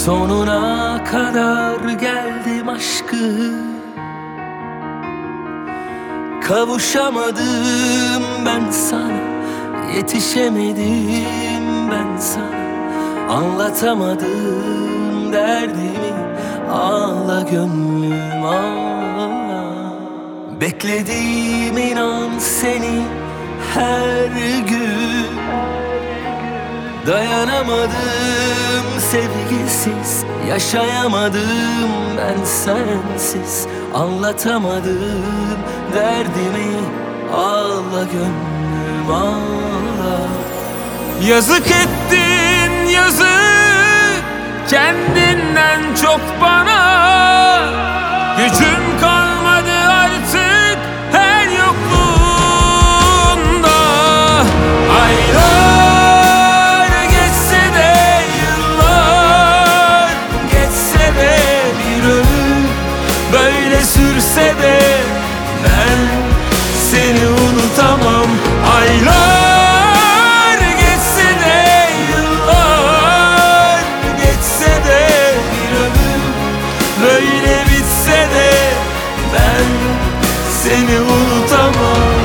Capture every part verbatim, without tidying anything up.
Sonuna kadar geldim aşkı, kavuşamadım ben sana, yetişemedim ben sana, anlatamadım derdimi. Ağla gönlüm ağla. Bekledim inan seni her gün, dayanamadım sevgisiz, yaşayamadım ben sensiz, anlatamadım derdimi. Ağla gönlüm ağla. Yazık ettin yazık, kendinden çok bana. Gücüm kalmadı artık her yokluğunda. Aylar geçse de, yıllar geçse de, bir ömür böyle sürse de ben seni unutamam. Aylar geçse de, yıllar geçse de, bir ömür böyle bitse de ben seni unutamam.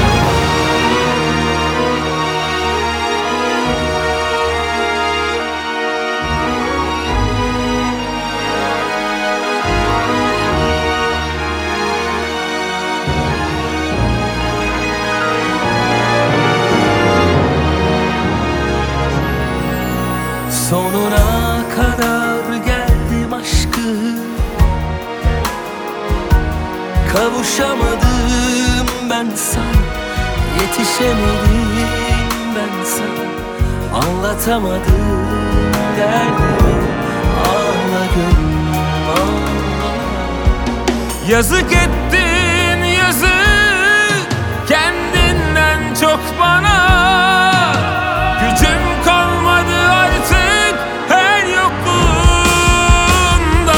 Sonuna kadar geldim aşkı, kavuşamadım ben sana, yetişemedim ben sana, anlatamadım derdimi. Ağla gönlüm ağla. Yazık ettin yazık, kendinden çok bana. Gücüm kalmadı artık her yokluğunda.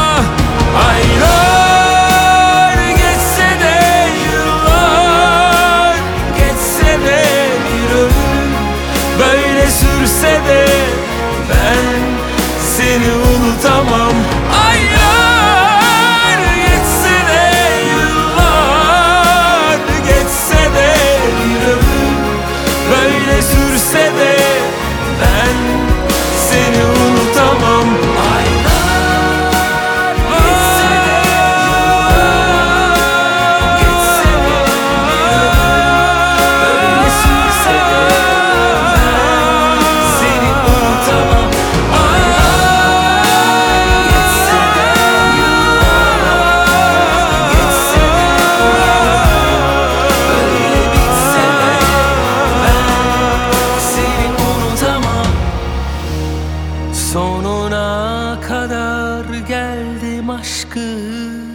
Aylar geçse de, yıllar geçse de, bir ömür böyle sürse de ben seni unutamam. Aylar geçse de, yıllar geçse de, bir ömür böyle sürse de ben seni unutamam. Aylar geçse de, yıllar geçse de, bir ömür böyle sürse de ben seni unutamam. Aylar geçse de, yıllar geçse de, böyle bitse de ben seni unutamam. Sonuna kadar geldim aşkı,